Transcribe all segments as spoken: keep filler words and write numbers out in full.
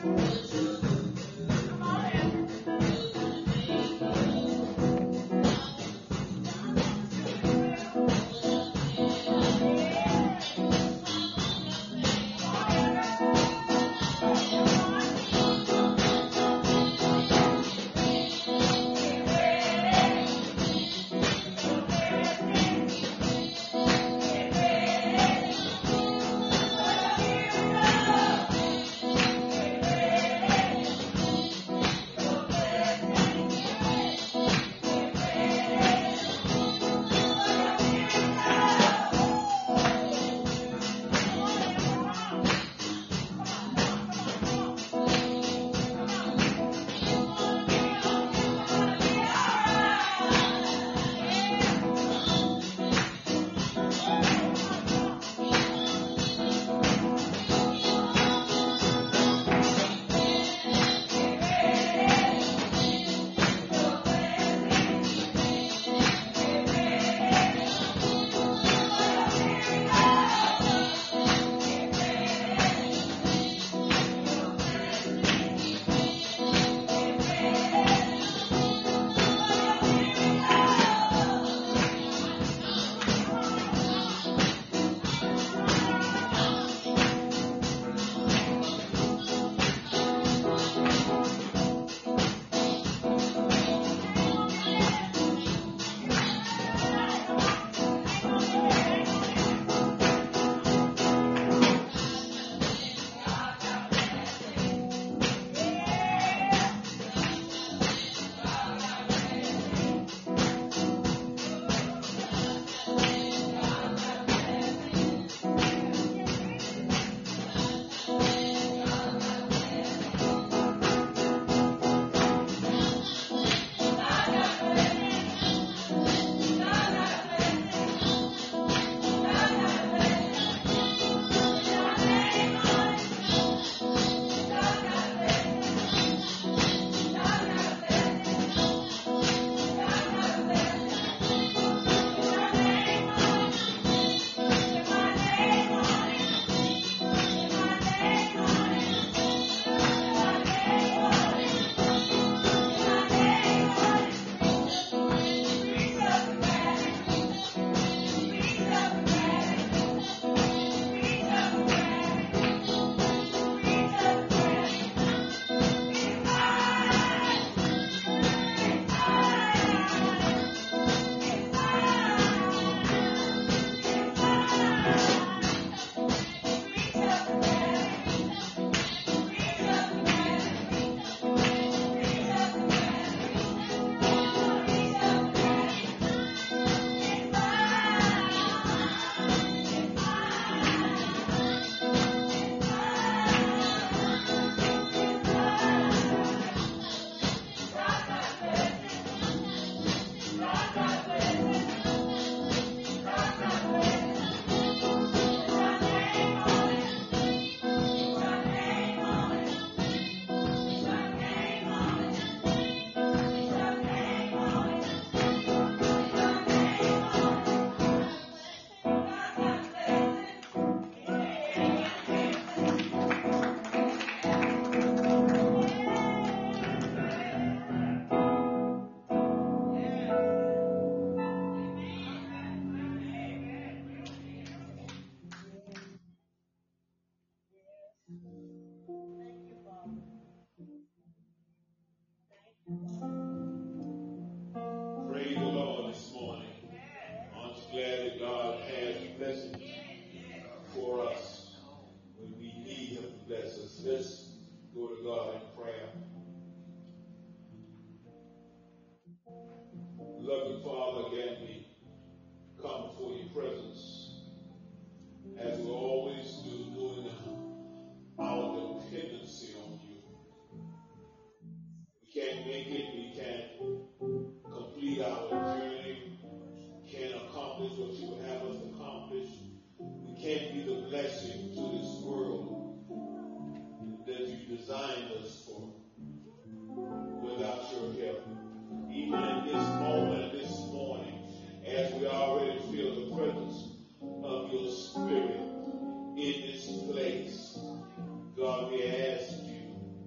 God, we ask you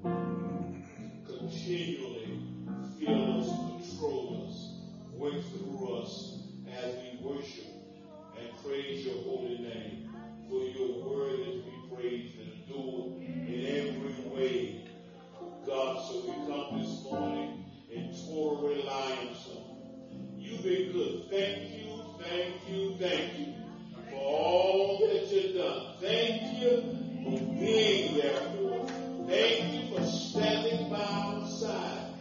continually fill us, control us, work through us as we worship and praise your holy name. For your word is to be praised and adored in every way. God, so we come this morning in total reliance on you. You've been good. Thank you, thank you, thank you for all that you've done. Thank you for being there for us. Thank you for standing by our side.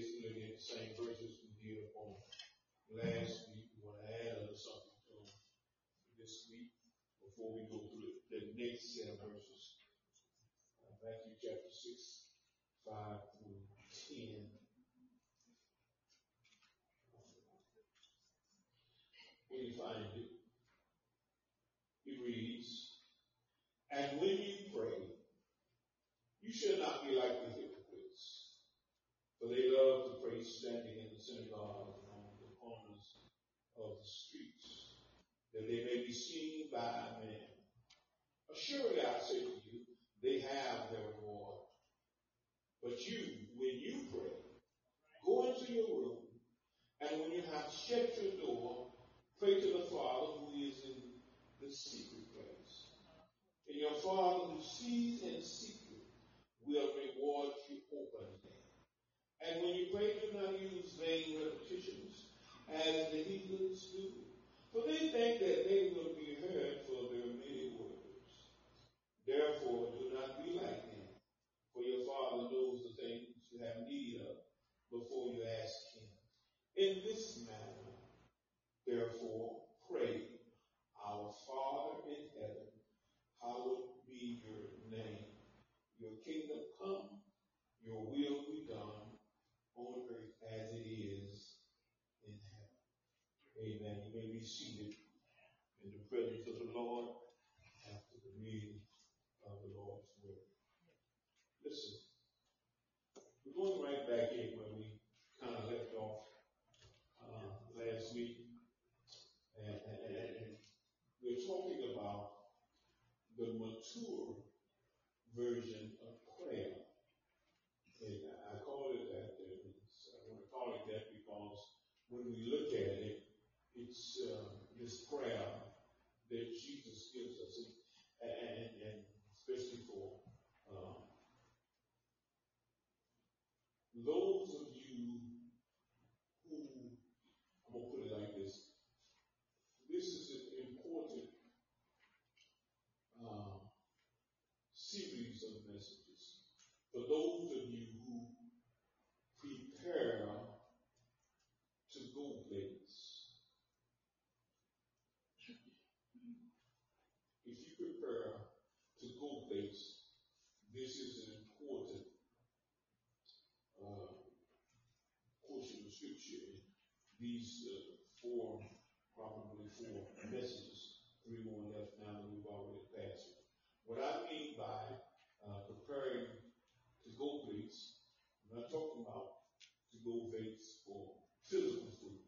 basically looking at the same verses we did on last week. We want to add a little something to them this week before we go through the next set of verses. Uh, Matthew chapter six, five through ten. When you find it, it reads, "And when you pray, you should not be like the hypocrites, for they love to pray standing in the synagogues and on the corners of the streets, that they may be seen by men. Assuredly, I say to you, they have their reward. But you, when you pray, go into your room, and when you have shut your door, pray to the Father who is in the secret place. And your Father who sees in secret will reward you openly. And when you pray, do not use vain repetitions as the heathens do, for they think that they will be heard for their many words. Therefore, do not be like them, for your Father knows the things you have need of before you ask him. In this manner, therefore, pray, Our Father in heaven, hallowed be your name. Your kingdom come, your will be done on earth as it is in heaven." Amen. You may be seated in the presence of the Lord after the reading of the Lord's word. Listen, we're going right back in where we kind of left off uh, last week, and, and, and we're talking about the mature version of prayer. And I call it that. I want to call it that because when we look at it, it's uh, this prayer that Jesus gives us, and, and, and especially for um, those of you who, I'm going to put it like this, this is an important uh, series of messages for those of you who prepare to go places. If you prepare to go places, this is an important uh, portion of scripture. These uh, four, probably four messages, three more left now that we've already passed it. What I mean by uh, preparing to go places, I'm not talking about to go places for physical food,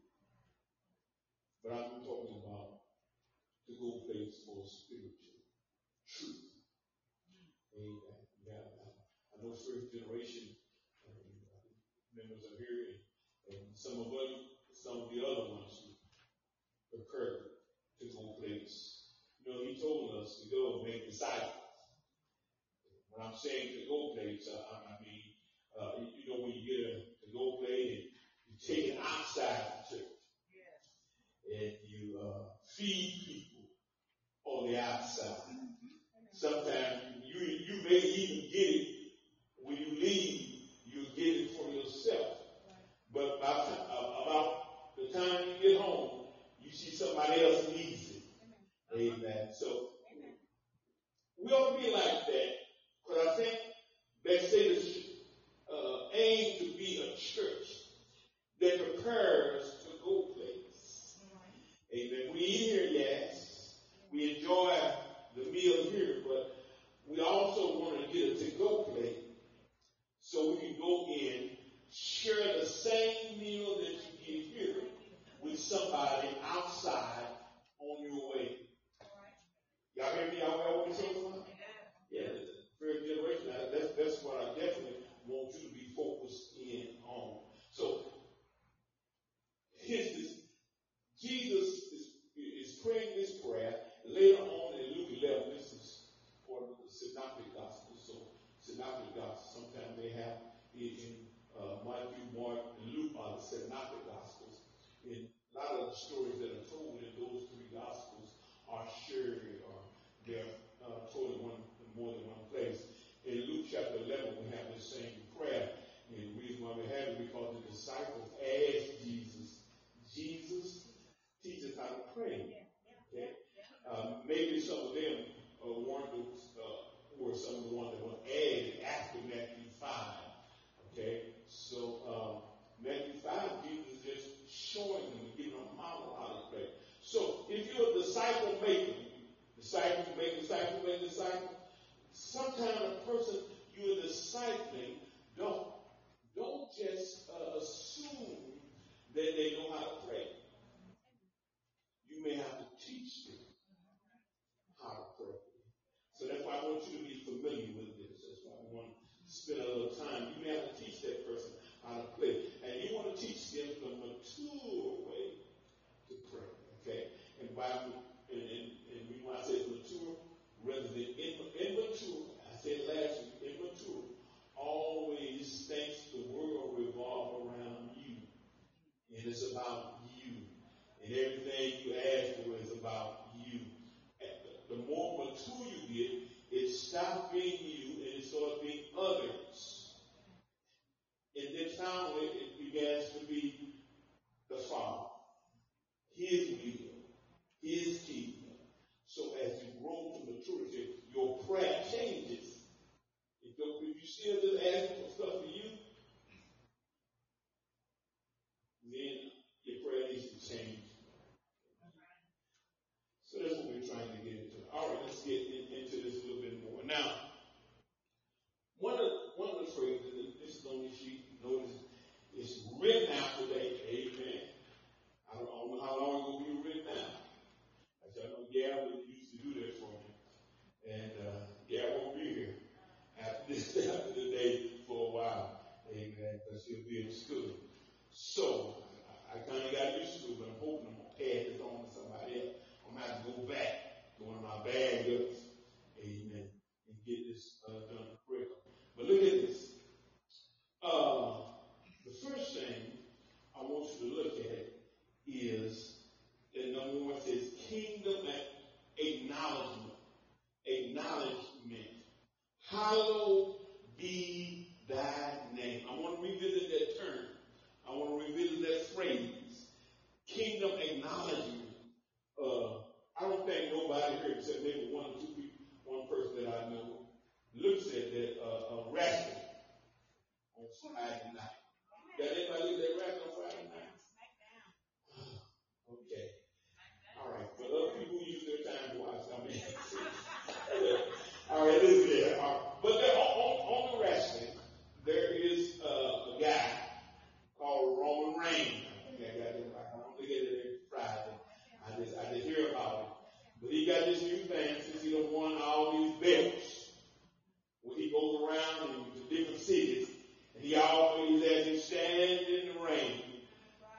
but I'm talking about to go places for spiritual truth. Amen. Yeah, I know first generation uh, members are here, and, and some of us, some of the other ones who occurred to go place. You know, he told us to go and make disciples. When I'm saying to go place, uh, I mean, uh, you, you know, when you get a to go place and you take it outside the church, yes, and you uh, feed people on the outside. Sometimes you you may even get it when you leave. You get it for yourself, but by uh, about the time you get home, you see somebody else needs it. Amen. Amen. So we ought to be like that, because I think that state is uh, aimed to be a church that prepares to go place. Amen. We eat here, yes. We enjoy the meal here, but we also want to get a to-go plate so we can go in, share the same meal that you get here with somebody outside on your way. Y'all hear me? Y'all know what I'm saying? Yeah, first generation. That's, that's what I definitely want you to be focused in on. So, here's this. Jesus is, is praying this prayer. Later on in Luke eleven, this is part of the Synoptic Gospel. So, Synoptic Gospel, sometimes they have it in uh, Matthew, Mark, and Luke are the Synoptic disciple maker. Disciples make disciples make disciples. Sometimes a person you're discipling, don't, don't just uh, assume that they know how to pray. You may have to teach them how to pray. So that's why I want you to be familiar with this. That's why I want to spend a little time. You may have to teach that person how to pray. And you want to teach them the mature way to pray. Okay? And by and, and, and when I say mature, rather than immature, I said last week, immature always thinks the world revolves around you. And it's about you. And everything you ask for is about you. And the, the more mature you get, it stops being you and it starts being others. And then finally it begins to be the Father. His will. His kingdom. So as you grow to maturity, your prayer changes. If, if you still just asking for stuff for you, then your prayer needs to change. So that's what we're trying to get into. All right, let's get in, into this a little bit more. Now, one of one of the phrases, and this is on the sheet, notice it's written out today. Amen. I don't, I don't know how long it will be written out. As y'all know, Gary used to do that for me. And uh, Gary won't be here after this after the day for a while. Amen. Because he'll be in school. So I, I kind of got used to it, but I'm hoping I'm going to pass this on to somebody else. I'm going to have to go back to one of my bad goods. Amen. And get this uh, done quick. But look at this. Uh, the first thing I want you to look at is that number one says kingdom acknowledgement. Acknowledgement. Hallowed be thy name. I want to revisit that term. I want to revisit that phrase. Kingdom acknowledgement. Uh, I don't think nobody here, except maybe one or two people, one person that I know, looks at that uh, uh, wrestling on Friday night. Got anybody look at that wrestling on Friday night? Okay. All right. But other people use their time to watch. I mean, all right, listen there. All right. But there, on, on, on the wrestling, there is uh, a guy called Roman Reigns. I think I got it right. I don't think it is Friday. I just, I just hear about it. But he got this new thing since he done won all these belts. When he goes around in the different cities, and he always has him stand in the ring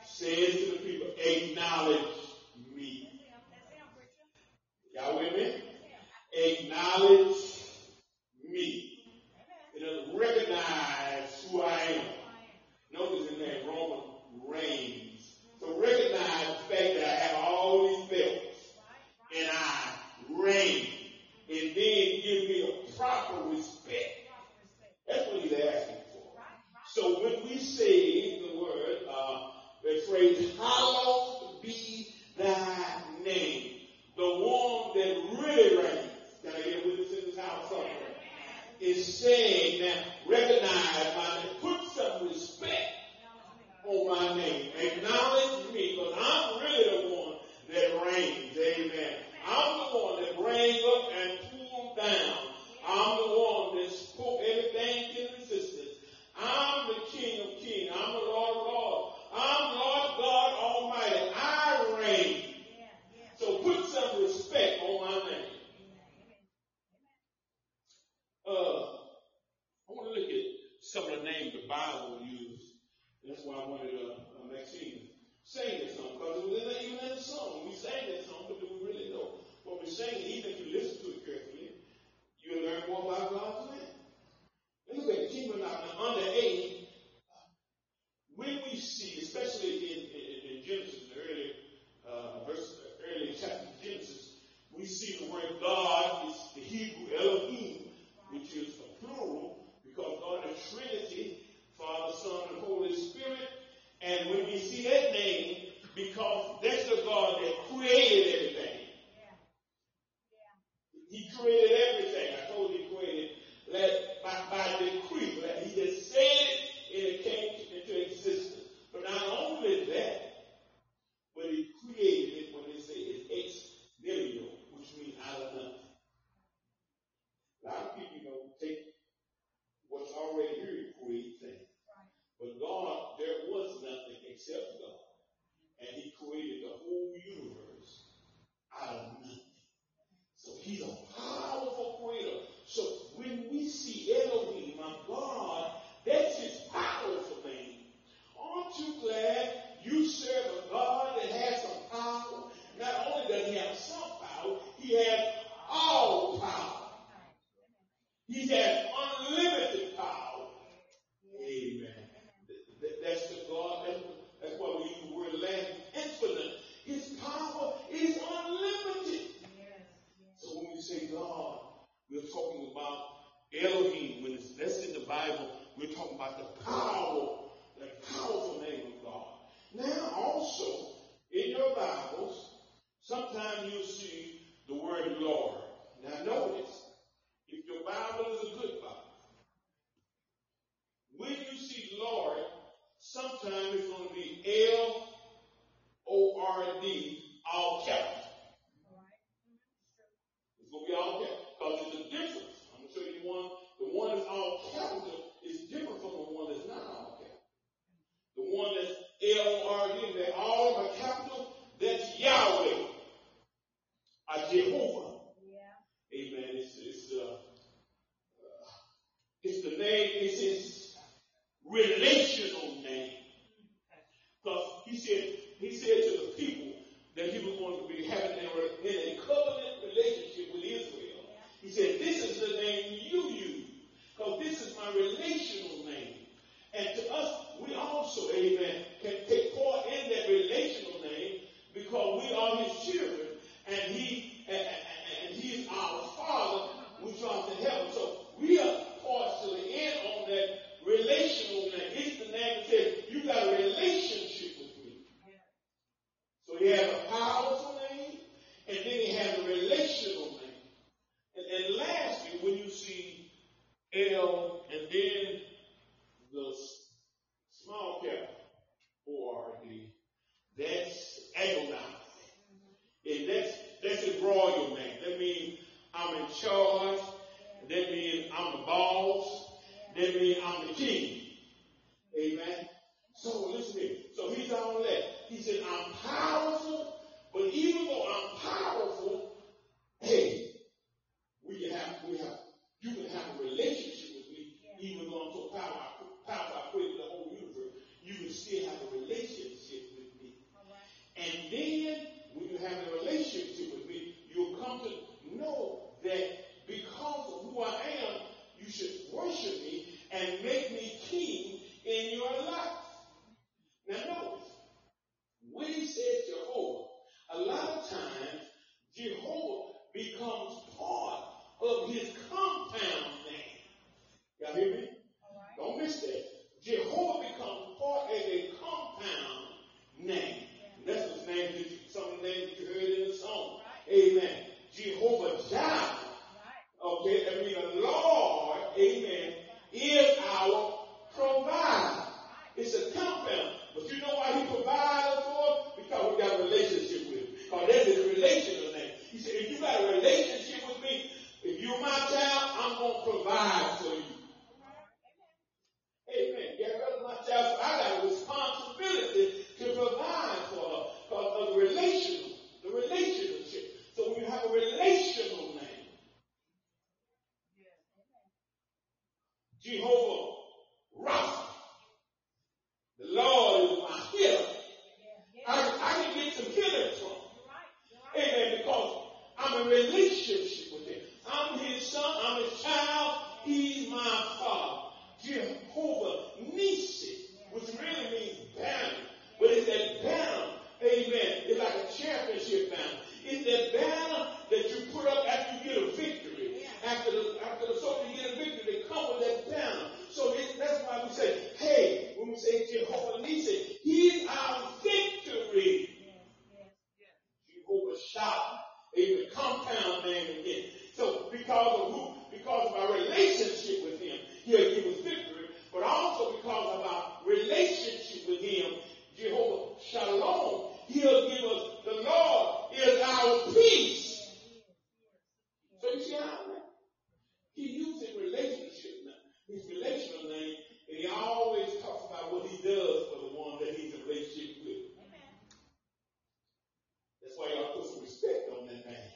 relational name. Because he said, he said to the people that he was going to be having in a, in a covenant relationship with Israel. He said, this is the name you use, because this is my relational name. And to us, we also, amen, can take part in that relational name because we are his children, and he and, and he is our Father which art in heaven. So we are partially in on that relational name. It's the name that says, you got a relationship with me. So he has a powerful name, and then he has a relational name. And, and lastly, when you see L and then the small cap O R D, that's Adonai. And that's, that's his royal name. That means I'm in charge. That means I'm the boss. That means I'm the king. Amen. So listen to me. So he's all that. He said, I'm powerful, but even though I'm powerful, hey, we can have, we have, you can have a relationship with me, even though I'm so powerful, powerful, I created the whole universe. You can still have a relationship with me. And then, when you have a relationship with me, you'll come to know that because of who I am, you should worship me and make me king in your life. Now notice, when he says Jehovah, a lot of times Jehovah becomes part of his compound name. Y'all hear me? Right. Don't miss that. Jehovah becomes part of a compound name. Yeah. That's his name, some of the names that you heard in the song. Right. Amen. Jehovah Jireh. Right. Okay, I mean the Lord, amen, is our provider. It's a compound. But you know why he provides for us? Because we got a relationship with him. Because that's his relational name. He said, if you got a relationship with me, if you're my child, I'm going to provide for you. Amen. Get rid of my child. I got a responsibility to provide for her. Because of the relational, the relationship. So when you have a relational name, Jehovah Rapha, the Lord is my healer. I, I can get some healing from. Amen. Because I'm in a relationship with him. I'm his son. I'm his child. He's my father. Jehovah Nisi, which really means banner. But it's that banner. Amen. It's like a championship banner. It's that banner that you put up after you get a victory. After the, after the soldier get a victory, they come with that banner. So it, that's why we say, hey, when we say Jehovah Nisi, he's our victory. Jehovah Shammah, a compound name again. So because of who, because of our relationship with him, he'll give us victory. But also because of our relationship with him, Jehovah Shalom, he'll give us, the Lord is our peace. So you see how he uses relationship, his relational name, and he always talks about what he does for the one that he's in relationship with. Amen. That's why y'all put some respect on that name.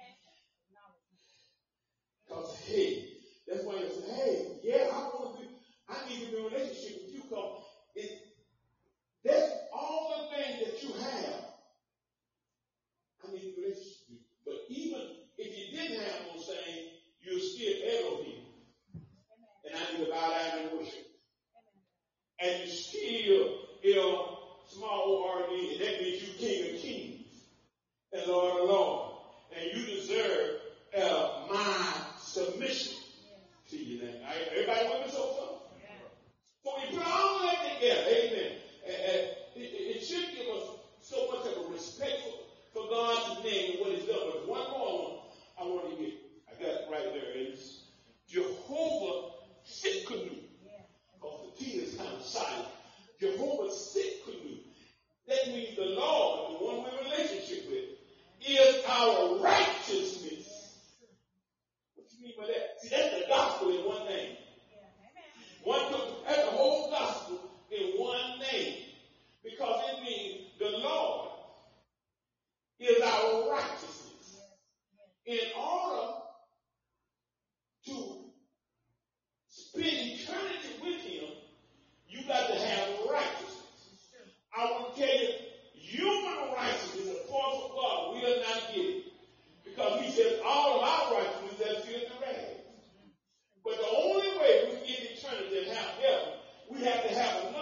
Because, hey, that's why you say, hey, yeah, I want to be, I need to be in a relationship with you, because it, that's all the things that you have. I need a relationship with you. But even if you didn't have those things, you're still Elohim. And I need to bow down and worship. And you still, you know, small O R D, and that means you King of Kings and Lord of Lords. And you deserve uh, my submission to you now. Everybody with me so far? So we put all that together, amen. And, and it, it should give us so much of a respect for, for God's name and what he's done. But one more I want to get, I got it right there. It's Jehovah Sitkanu. Because the T is kind of silent. Jehovah Sitkanu. That means the Lord, the one we're in relationship with, is our righteousness. What do you mean by that? See, that's the gospel in one name. One, that's the whole gospel in one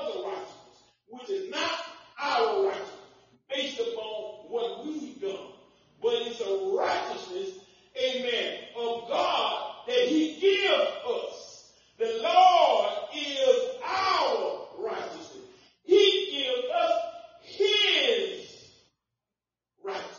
another righteousness, which is not our righteousness, based upon what we've done, but it's a righteousness, amen, of God that he gives us. The Lord is our righteousness. He gives us his righteousness.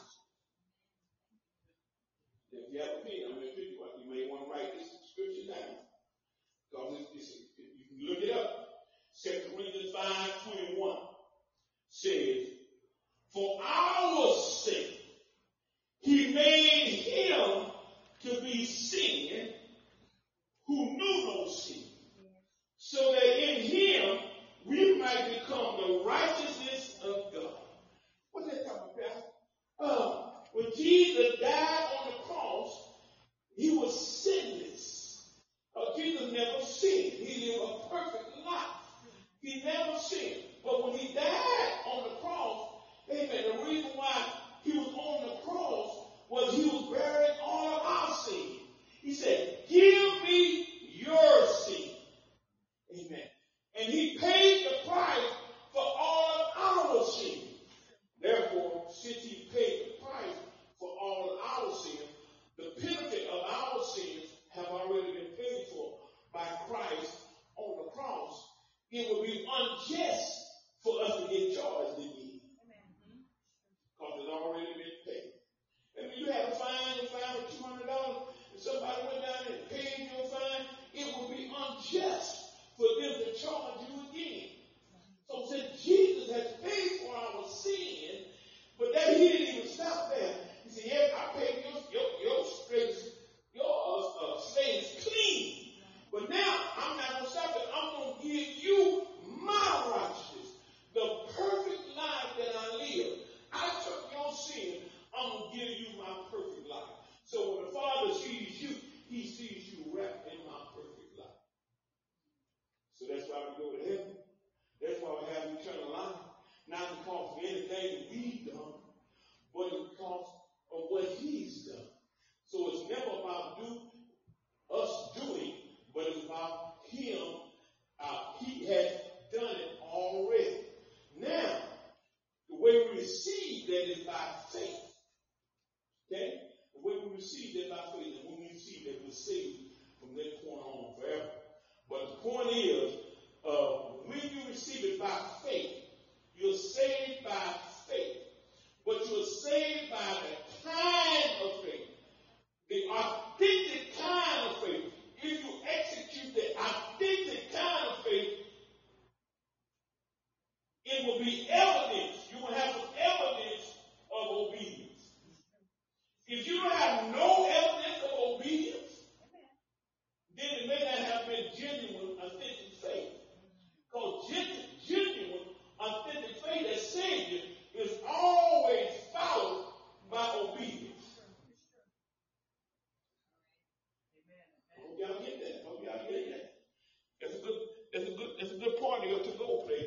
If you have a pen, I'm going to pick you up. You may want to write this scripture down. Because it's, it's, you can look it up. Second Corinthians five twenty-one says, for our sake, he made him to be sin who knew no sin, so that in him we might become the righteousness of God. What's that talking about? Uh, when Jesus died on the cross, he was sinless. Uh, Jesus never sinned. He lived a perfect life. He never sinned. But when he died on the cross, amen, the reason why he was on the cross was he was bearing all of our sin. He said, give me your sin. Amen. And he paid the price for all of our sin. Therefore, since he paid the price for all of our sin, the penalty of our sins have already been paid for by Christ on the cross. It would be unjust for us to get charged again. Because it's already been paid. And when you had a fine, you fined for two hundred dollars, and somebody went down and paid your fine, it would be unjust for them to charge you again. So since Jesus has paid for our sin, but that he didn't even stop there. He said, yeah, I paid your, your, your, slaves, your uh, uh, slaves clean. But now I'm not going to stop it. I'm going to give you my righteousness, the perfect life that I live. I took your sin. I'm going to give you my perfect life. So when the Father sees you, he sees you wrapped in my perfect life. So that's why we go to heaven. That's why we have eternal life. Not because of anything we've done, but because of what he's done. So it's never about do, us doing, but it's about him. Uh, he has done it already. Now, the way we receive that is by faith. Okay? The way we receive that by faith, and when we receive that, we're saved from that point on forever. But the point is, uh, when you receive it by faith, you're saved by faith. But you're saved by the kind of faith, the authentic kind of faith. If you execute the authentic kind of faith, it will be evidence. You will have some evidence of obedience. If you don't have no evidence of obedience, then it may not have been genuine, authentic faith. Because genuine, authentic faith that saves you is always followed by obedience. I hope y'all get that. I hope y'all get that. That's a good, that's a good, that's a good part of your to-go play.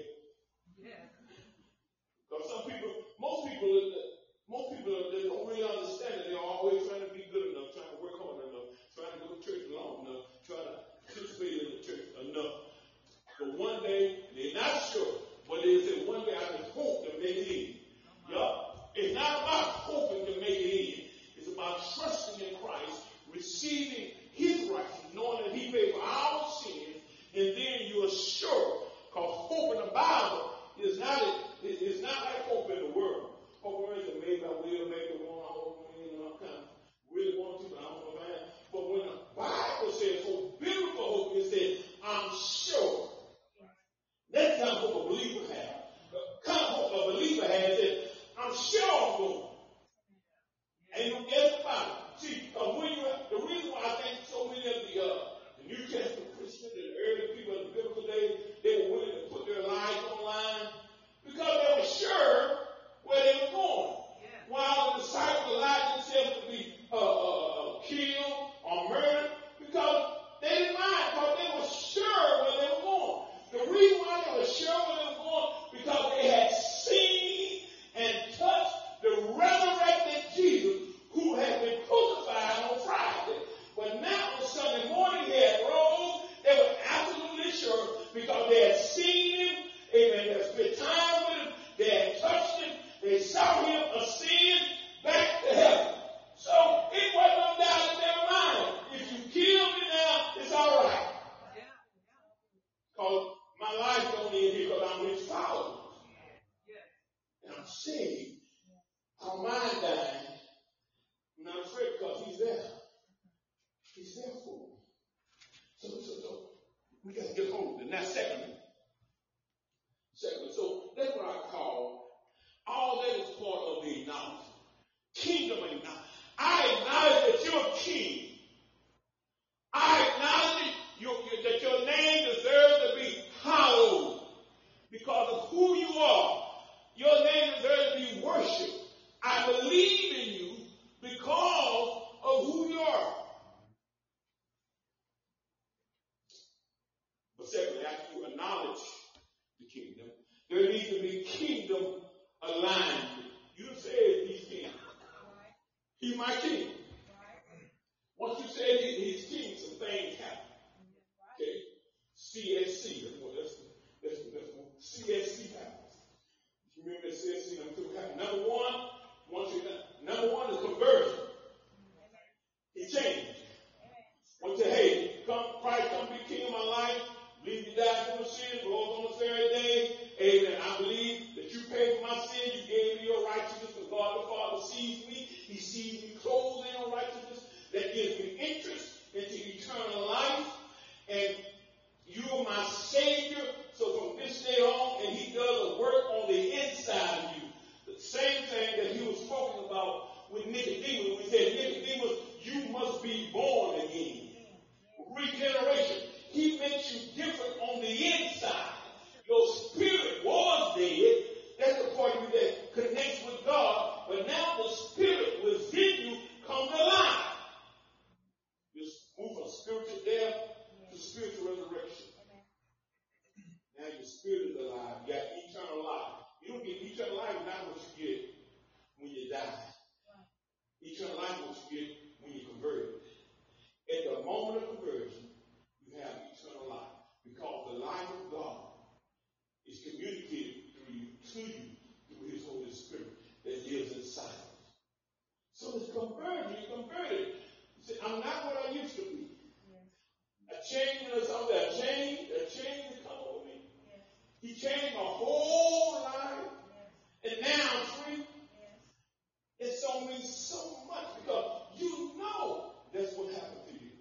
Because some people, most people, most people they don't really understand it. They're always trying to be good enough, trying to work hard enough, trying to go to church long enough, trying to participate in the church enough. But one day, they're not sure, but they say, one day I just hope to make it in. Yup. It's not about hoping to make it in. It's about trusting in Christ, receiving his righteousness, knowing that he paid for our sins, and then you are sure. Because hope in the Bible is not, it's not like hope in the world. Hope in the world is maybe I will, maybe I won't, I won't, you know, I kind of really want to, but I don't know if I am. But when the Bible says hope, biblical hope, it says, I'm sure. That's the kind of hope a believer has. The kind of hope a believer has is, I'm sure I'm going. Ain't no guess about it. See, uh, when you, the reason why I think so many of the, uh, the New Testament Christians and the early people in the biblical days, they were willing to put their lives on the line because they were sure where they were going. Yeah. While the disciples allowed themselves to be uh, uh, killed or murdered because they didn't mind, because they were sure where they were going. The reason why they were sure where they were going because they had seen and touched the I die, I'm not afraid because he's there. He's there for me. So, so, so we got to get hold of it. Now, secondly, secondly, so that's what I call all that is part of the acknowledgement. Kingdom acknowledgement. I acknowledge that you're a king. I acknowledge you, you, that your name deserves to be hallowed because of who you are. Your name deserves to be worshipped. I believe in you because of who you are. But secondly, after you acknowledge the kingdom, there needs to be kingdom alignment. You said he's king. He's my king. Once you say he's king, some things happen. Okay. C S C. That's what that's that's that's what C S C happens. You remember that C S C? Number one, once you number one is conversion. He changed. Once you say, hey, come, Christ, come be king of my life. Believe you died for my sins, rose on the third day. Amen. I believe that you paid for my sin. You gave me your righteousness. Because God the Father sees me. He sees me clothed in your righteousness. That gives me interest into eternal life. And you are my Savior. So from this day on, and he does a work on the inside of you. The same thing that he was talking about with Nicodemus. We said, Nicodemus, you must be born again. Regeneration. He makes you different on the inside. Your spirit was dead. That's the part of you that connects with God. But now the spirit within you comes alive. You move from spiritual death to spiritual resurrection. Now your spirit is alive. You got eternal life. You don't get eternal life, not what you get when you die. Eternal life is what you get when you convert. At the moment of conversion, you have eternal life. Because the life of God is communicated through you, to you, through his Holy Spirit that lives inside of us. So it's conversion. You're converted. You say, I'm not what I used to be. A change or something, a change, a change to come over me. He changed my whole life. And now I'm free. It's on me so much because you know that's what happened to you.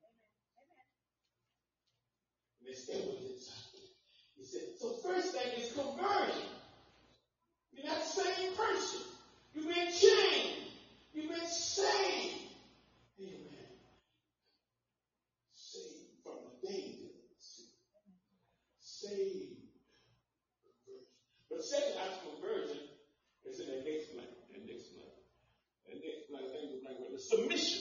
And it's evidence. He said, so first thing is conversion. You're not the same person. You've been changed. You've been saved. Amen. Saved from the danger. Saved. Conversion. But second after conversion is in the next blank. The next blank. The next blank. I think the blank with the submission.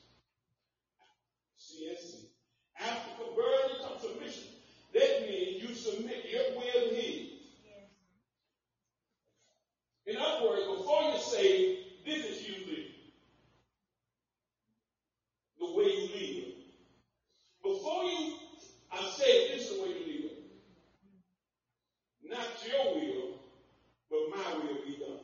C S C. After conversion comes submission. That means you submit your will to his. In other words, before you say, this is usually the way you live. Before you, I say, this is the way you live. Not your will, but my will be done.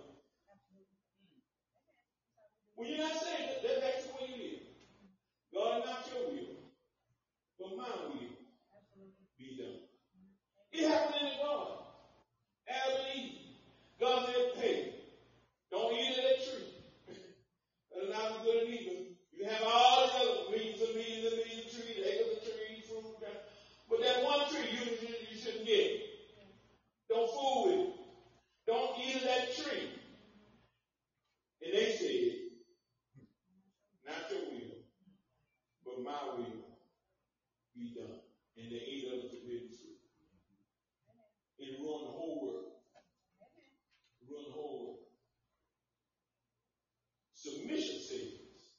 Well, you're not saying that, that that's the way you live. God, not your will, but my will be done. It happened in the garden. Adam and Eve. God said, hey, don't eat of that tree. That's not good and evil. You have all the other millions and millions and millions of trees, acres of trees, fruit, but that one tree you, you, you shouldn't get. Don't fool with it. Don't eat of that tree. And they said, not your will, but my will be done. And they ate of the forbidden fruit. It ruined the whole world. It ruined the whole world. Submission says,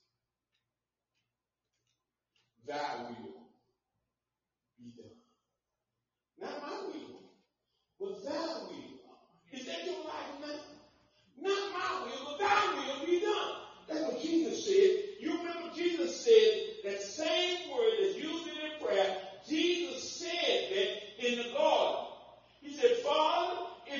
thy will be done. Not my will, but thy will. Is that your life now? Not my will, but thy will be done. That's what Jesus said. You remember Jesus said that same word that's used in the prayer. Jesus said that in the garden. He said, Father,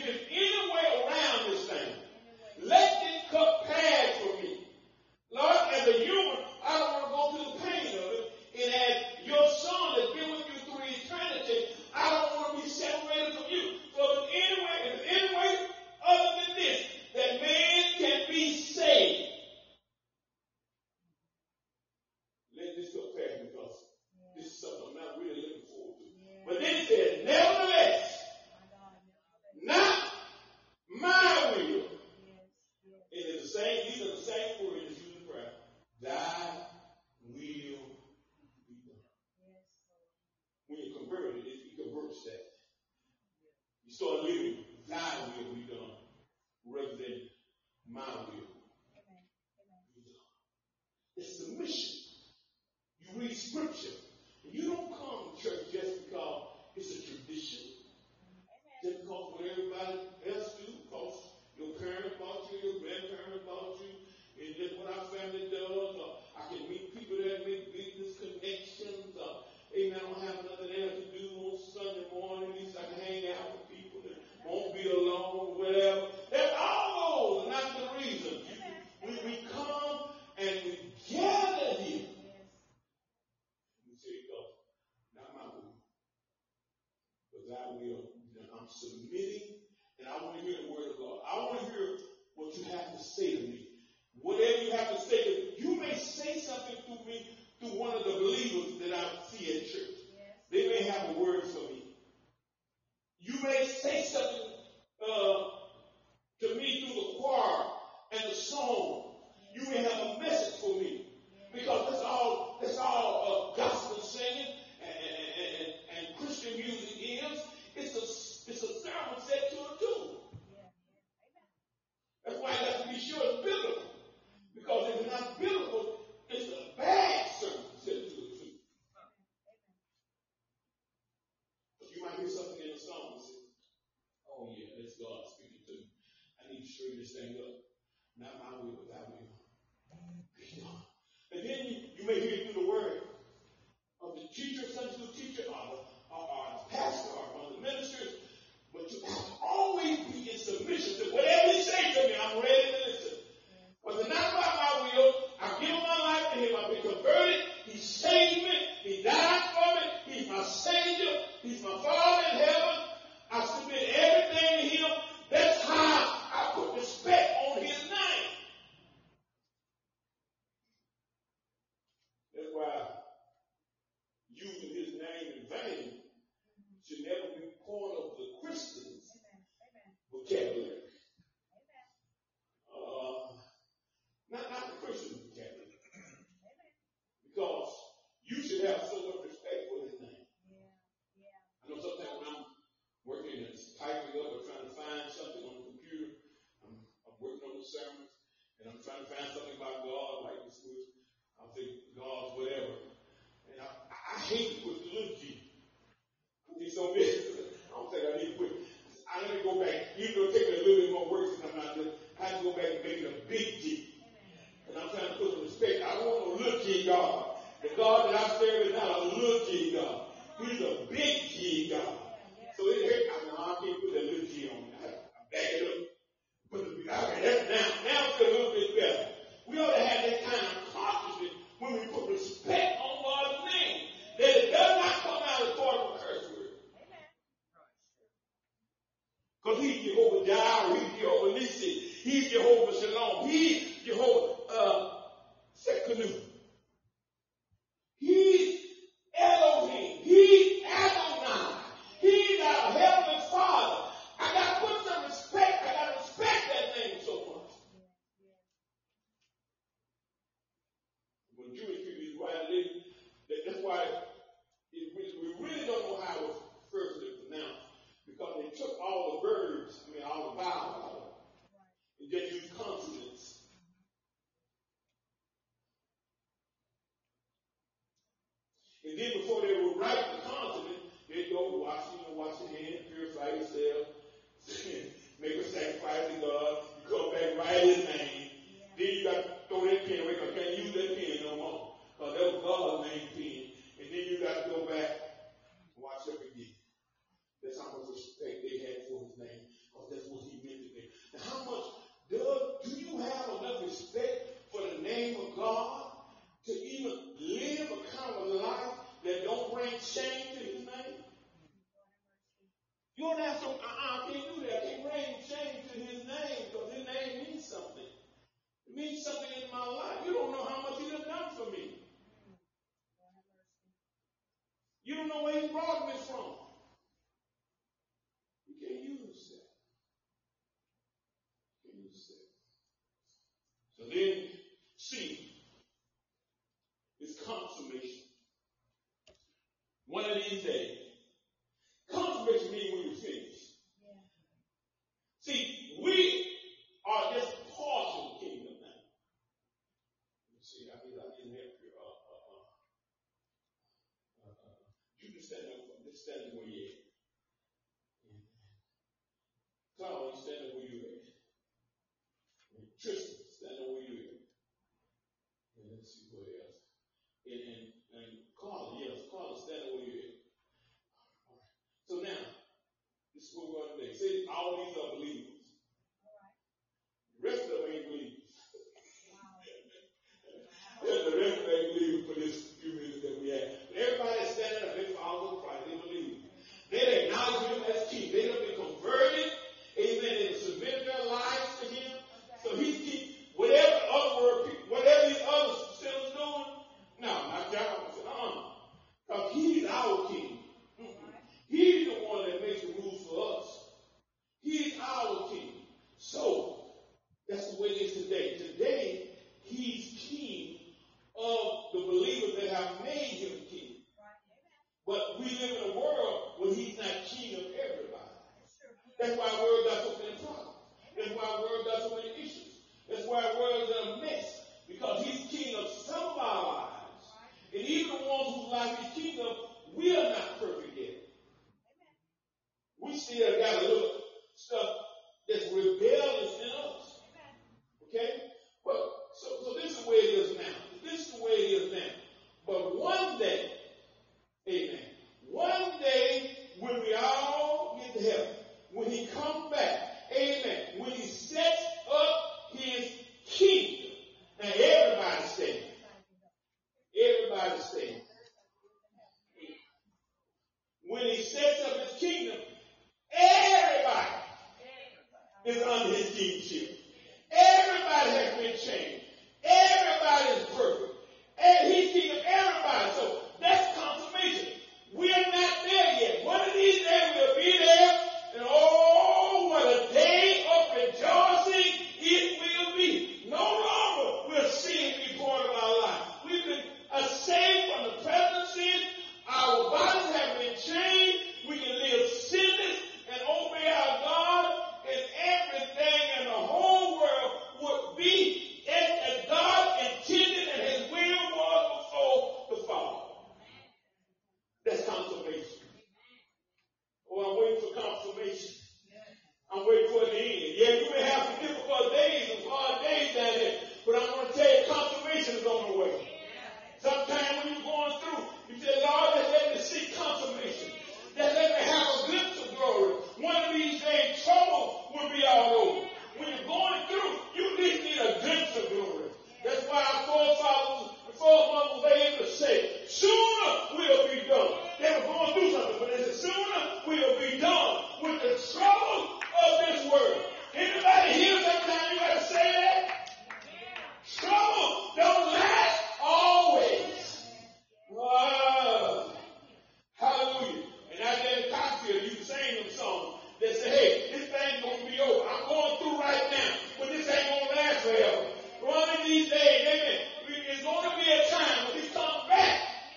start living thy will be done rather than my will. Amen. It's submission. You read scripture. And you don't come to church just because it's a tradition. Amen. Just because what everybody else do, because your parents bought you, your grandparents bought you, and just what our family does, or I can meet people that make business connections, or amen, I don't have nothing else to do on Sunday morning, at least I can hang out with people that won't be alone, whatever. That's all those are not the reason. We, we come and we gather here. We say, God, not my will, but thy will. I'm submitting, and I want to hear the word of God. I want to hear what you have to say to me. Whatever you have to say to me. You may say something to me through one of the believers that I see at church. Yes. They may have a word for me. You may say something uh, to me through the choir and the song. You may have a message for me. Because that's all, that's all uh, gospel singing and, and, and, and Christian music is. It's a, it's a sermon set to a tune. That's why it has to be sure it's biblical. Because if it's not biblical, it's a bad sermon set to a tune. But you might hear something in the song and say, oh yeah, that's God speaking to me. I need to straighten this thing up. Not my will, but thy will. And then you, you may hear through the word of the teacher, Sunday school teacher, or the, or, or the pastor, or, or the ministers. But you have to always be in submission to whatever he says to me. I'm ready to listen. But it's not about my will. I give my life to him. I've been converted. He saved me. He died for me. He's my Savior. He's my Father in heaven. I submit everything to him. That's how I put respect on his name. That's why using his name in vain should never be part of the Christian's vocabulary. Uh, not, not the Christian vocabulary. Because you should have so much respect for his name. I know sometimes when I'm working and typing up or trying to find something on the computer, I'm, I'm working on the sermons, and I'm trying to find something about God, like this was, I'm thinking God's whatever. And I, I hate to put the little G. He's so big. I don't think I need to put it. I let me go back. Even though it takes me a little bit more work since I'm not doing it, I have to go back and make it a big G. And I'm trying to put some respect. I don't want no little G God. The God that I serve is not a little G God. He's a big G God. So it hurt. I know I can't put that little G on me. I, I back it up. Put the, okay, that's now. Now it's a little bit better. We ought to have that kind of consciousness when we put respect on God's name. That it does not come out as part of a curse word. Because he's Jehovah Jireh, he's Jehovah Nissi, he's Jehovah Shalom, he's Jehovah uh, Sekanu. He's Elohim, he's Adonai, he's our Heavenly Father. I got to put some respect, I got to respect that name so much. When Jewish people is why they, that's why it, we, we really don't know how it was first pronounced. Because they took all the verbs, I mean all the vowels, and just used consonants. And then before they would write the consonant, they'd go wash, you know, wash your hands, purify yourself, make a sacrifice to God. You come back, write his name. Yeah. Then you got to throw that pen away because you can't use that pen no more. Because that was God's name pen. And then you got to go back and wash up again. That's how much respect they had for his name. Because that's what he meant to them. Now how much does, do you have enough respect for the name of God to even live a kind of life that don't bring shame to his name? You don't have some, uh-uh, I can't do that. I can't bring shame to his name because his name means something. It means something in my life. You don't know how much he has done for me. You don't know where he brought me from. You can't use that. You can't use that. So then, C is consummation. One of these days. Consummation means when you're finished. Yeah. our world got so many problems. That's why our world got so many issues. That's why our world is a mess. Because he's king of some of our lives. And even the ones whose life he's king of, we are not perfect yet. We still got a little stuff that's rebellious in us. Okay? But so, so this is the way it is now. This is the way it is now. But one day, amen, one day when we all get to heaven, when he comes back, amen, when he sets up his kingdom, and everybody stand. Everybody stand. When he sets up his kingdom, everybody is under his kingship. Everybody has been changed. Everybody is perfect. And he's king of everybody. So that's consummation. We are not there yet. One of these days we'll be there. And oh, what a day of rejoicing it will be. No longer will sin be part of our life. We've been uh, saved from the present sin. Our bodies have been changed. We can live sinless and obey our God, and everything in the whole world would be as God intended and his will was before the fall. That's consummation. Oh, I'm waiting for consummation. I'm waiting for the end. Yeah, you may have some difficult days and hard days down there, but I'm going to tell you, consummation is on the way. Sometimes when you're going through, you say, Lord, just let me see consummation. Just let me have a glimpse of glory. One of these days, trouble will be all over. When you're going through, you at least need a glimpse of glory. That's why our forefathers, the forefathers were able to say, sooner we'll be done. They were going through something, but they said, sooner we'll be done with the trouble of this world. Anybody here sometime you got to say that? Trouble don't last always. Wow. Hallelujah. And out there in the cockpit, you can sing them songs that say, hey, this thing's going to be over. I'm going through right now, but this ain't going to last forever. One of these days, amen, there's going to be a time when he comes back.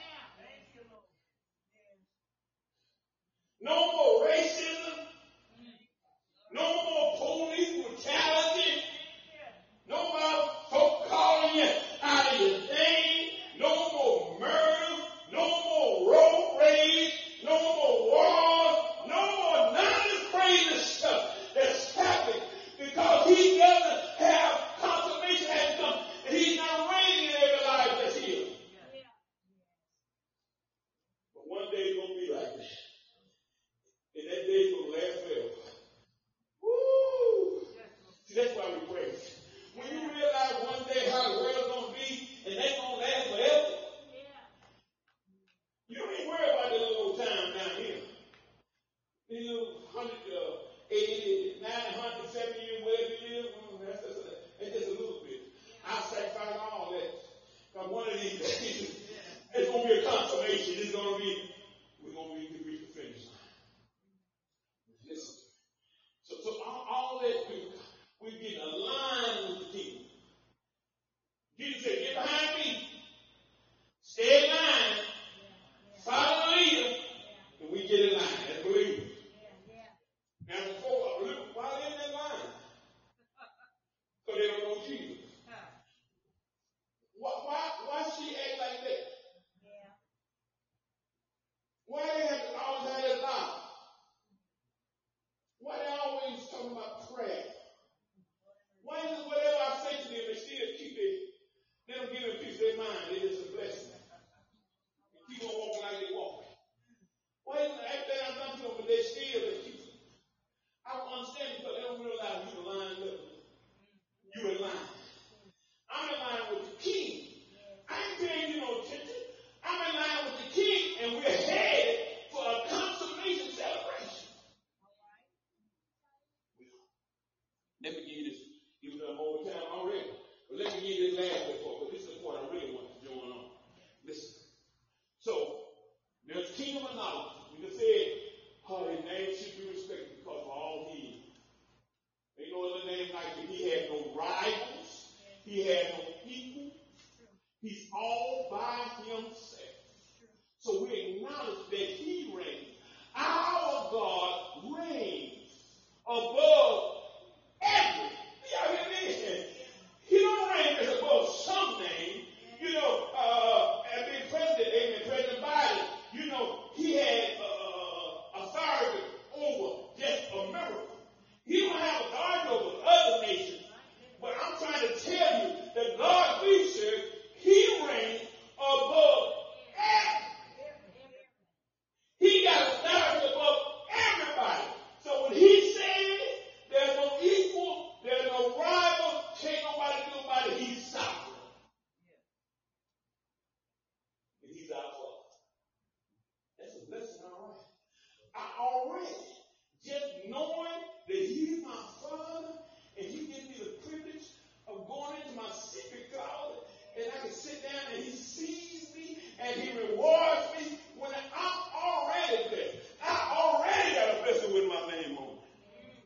No more racism. No more police brutality. No more folk calling you out of your name. No more murder. No more road rage. No more wars. No more none of this crazy stuff that's happening because he doesn't have consummation has come. And he's not reigning in every life that's here. But one day it's going to be like that. And that day's going to last forever. Woo! See, that's why we pray. When you realize one day how the world's going to be, and that's going to last forever, you don't even worry about that little old time down here. These little one hundred, uh, eighty, nine hundred, seventy years, whatever you live, that's just, a, that's just a little bit. I'll sacrifice all that. Because one of these days, it's going to be a consummation. It's going to be, we're going to be to reach the finish line. Listen. So, so all, all that, we, we get aligned with the kingdom. Jesus said, get behind me. Stay in line. Follow the leader. And we get in line as believers. Now, before, why are they in that line? Because they don't know Jesus. Why, why, why she act like that? Why they have to always have that lie? Why they always talking about prayer? Why is it whatever I say to them, they still keep it, they don't give a piece of their mind, they just a blessing. They keep on walking like they walking. Why is it everything I've done to them, but they still they keep it? I don't understand because they don't realize you in line with you in line. I'm in line with the king. I ain't paying you no attention. I'm in line with the king, and we're headed for a consummation celebration. Let me give you this, even though I'm over time already, but let me give you this last report, but this is the part I really want to join on. Listen. So, there's kingdom of knowledge. We just said, oh, his name should be respected because of all he is. Ain't no other name like him. He had no rivals. He had no equal. He's all by himself. So we acknowledge that he reigns. Our God reigns above above every. Y'all hear me? He don't reign as above some name. You know, uh, as being president, amen, President Biden, you know, he had uh, authority over just America. He don't have authority over other nations. But I'm trying to tell you that God we serve, he reigns above everything. He got authority above everybody. So when he says there's no equal, there's no rival, can't nobody do about it, he's sovereign. And he's our Father. That's a blessing, all right. I already, just knowing that he's my Father, and he gives me the privilege of going into my secret closet, and I can sit down and he sees me and he rewards me when I'm already blessed. I already got a blessing with my name on it.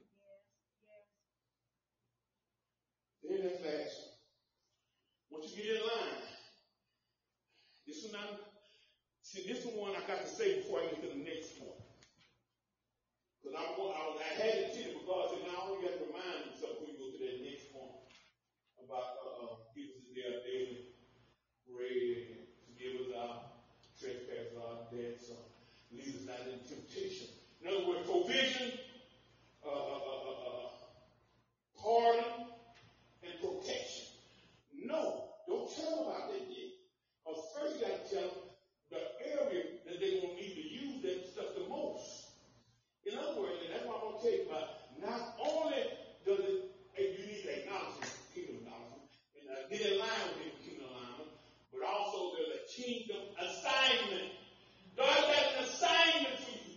Then that's last. Once you get in line, this is not, see, this is one I got to say before I get to the next point. Because I, I, I had to tell you because now I only got to remind you something when you go to that next point about uh, give us their daily bread and forgive us our trespasses, our debts, uh, lead us not into temptation. In other words, provision, uh, uh, uh, uh, pardon, and protection. No, don't tell them about that yet. Because first you got to tell them the area that they're going to need to use that stuff the most. In other words, and that's what I'm going to tell you about, not only does it, you need to acknowledge it, kingdom acknowledgement, and uh, get in line with the kingdom alignment, but also there's a kingdom assignment. God got an assignment for you.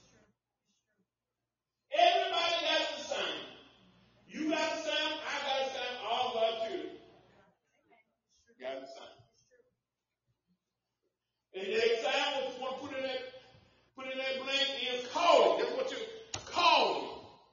Everybody got an assignment. You got an assignment, I got an assignment, all God's children got an assignment. And the assignment, what you want to put in that, put in that blank is calling. That's what you're calling.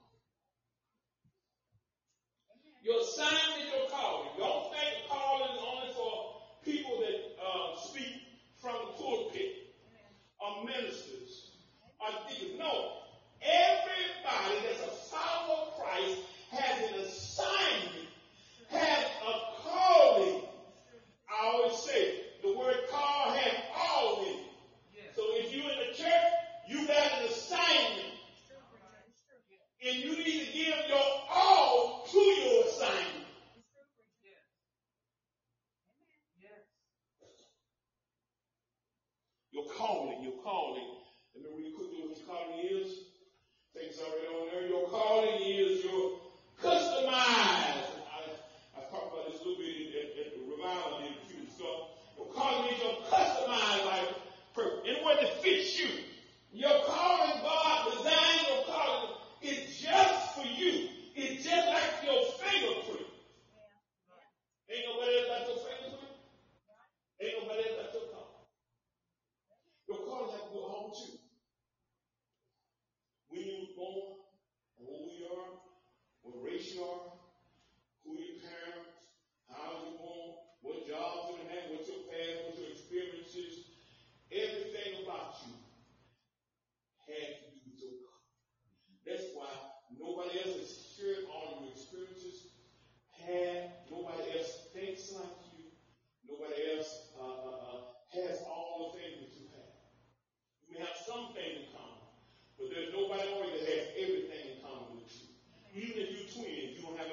Your assignment is your calling. Don't think calling is only for people that uh, speak from the pulpit, or ministers, or deacons. No. Everybody that's a follower of Christ has an assignment, has a calling. I always say the word call has all in it. So if you're in the church, you got an assignment. And you need to give your all to your assignment. Your calling, your calling. Let me read quickly what your calling is. Things already on there. Your calling is your customized. I, I talked about this a little bit at, at the revival day a few weeks ago. Your calling is your customized life purpose. In order to fit you. Your calling, God designed your calling. It's just for you. It's just like your fingerprint. Ain't nobody else like your fingerprint. Ain't nobody else like your calling. Your calling has to go home too. When you were born, or who you are, what race you are, who your parents, how you born, what jobs you have, what your past, what your experiences, everything about you had to do with your calling. That's why nobody else has shared all of your experiences, had nobody else thinks like you, nobody else uh, uh, uh, has all the things that you have. You may have some things in common, but there's nobody on earth that has everything in common with you. Even if you're twins, you don't have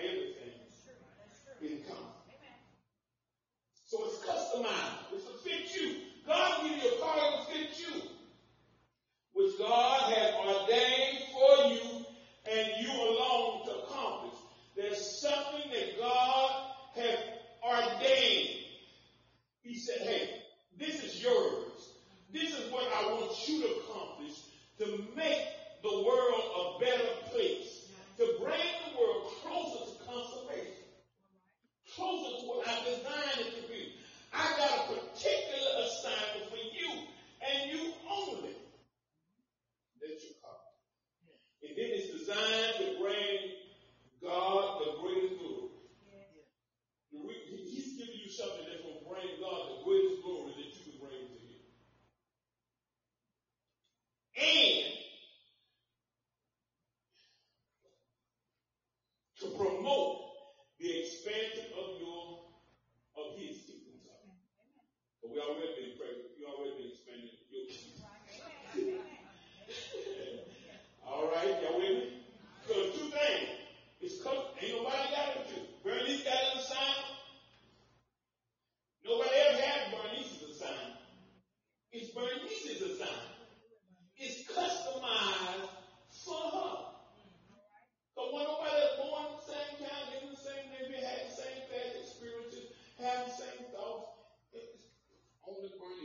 promote the expansion of your, of his kingdom. But we already been praying. You already been expanding your kingdom. All right, y'all with me? So two things. It's cause ain't nobody got it to. Bernice got an assignment. Nobody ever had Bernice's assignment. It's Bernice's assignment. It's customized for her. So when nobody is born at the same time, living the same day, had the same past experiences, have the same thoughts, it's only Bernice.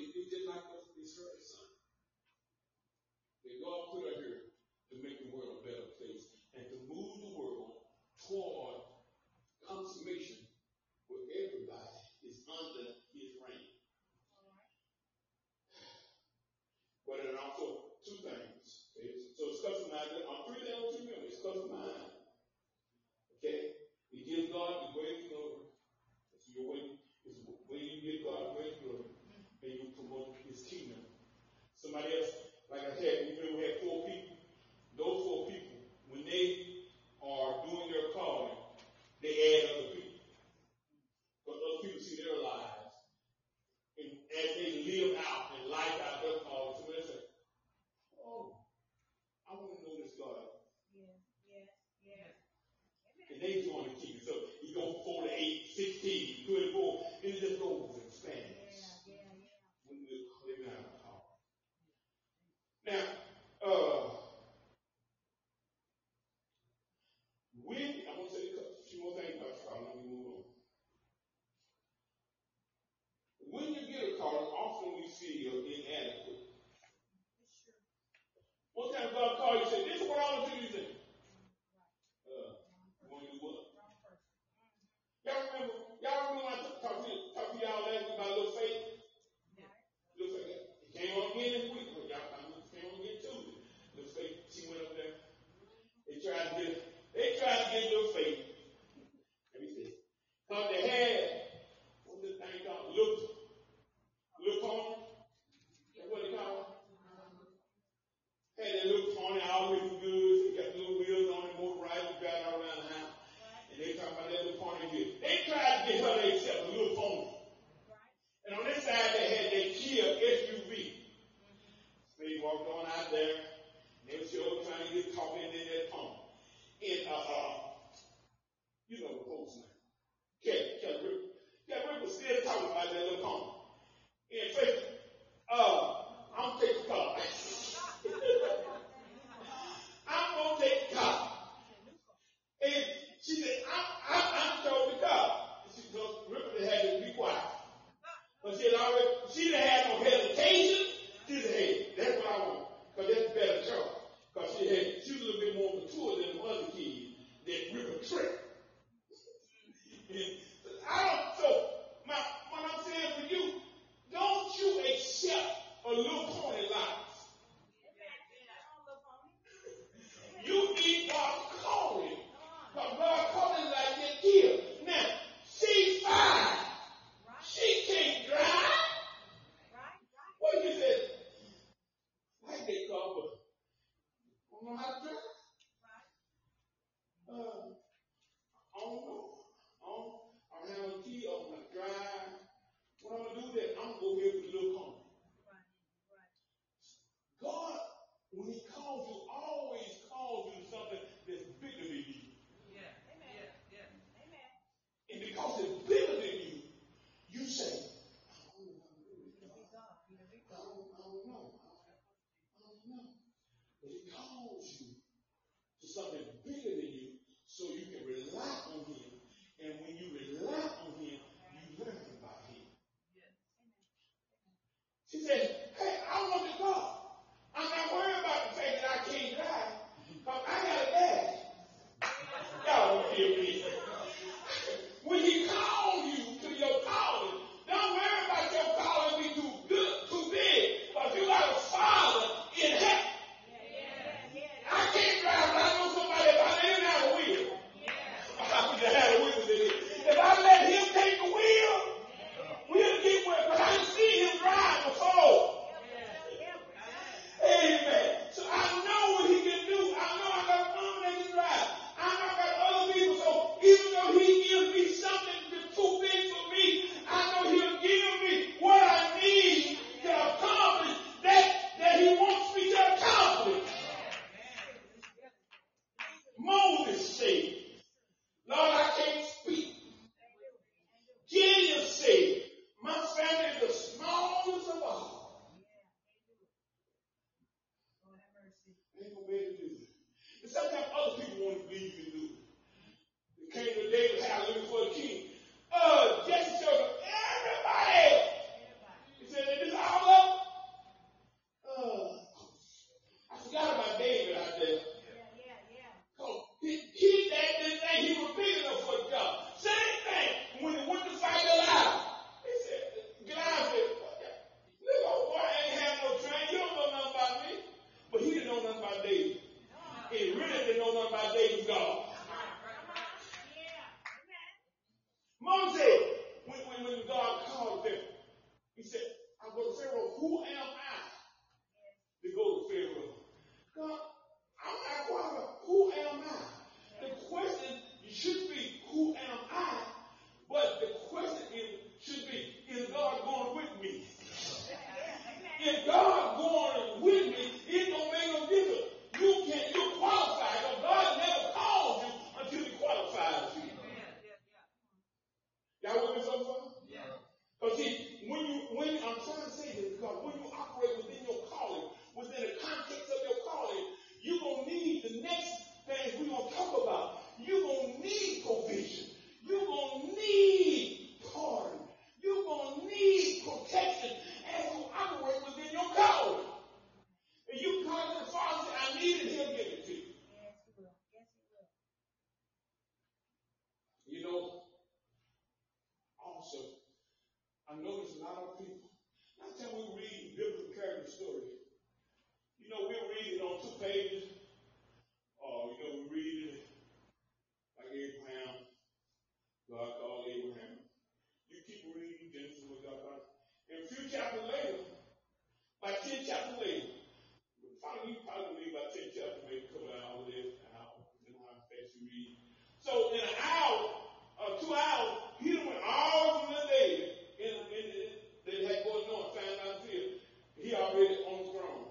I notice a lot of people, last time we read biblical character stories, you know, we'll read it on two pages, or, you know, we read it like Abraham, God called Abraham. You keep reading Genesis with God. And a few chapters later, by ten chapters later, probably, you probably believe by ten chapters, maybe a couple of hours later, an hour, depending on how fast you read. So in an hour, or two hours, he went all through the day, in, in, in, that had going on, found out field. He already on the throne.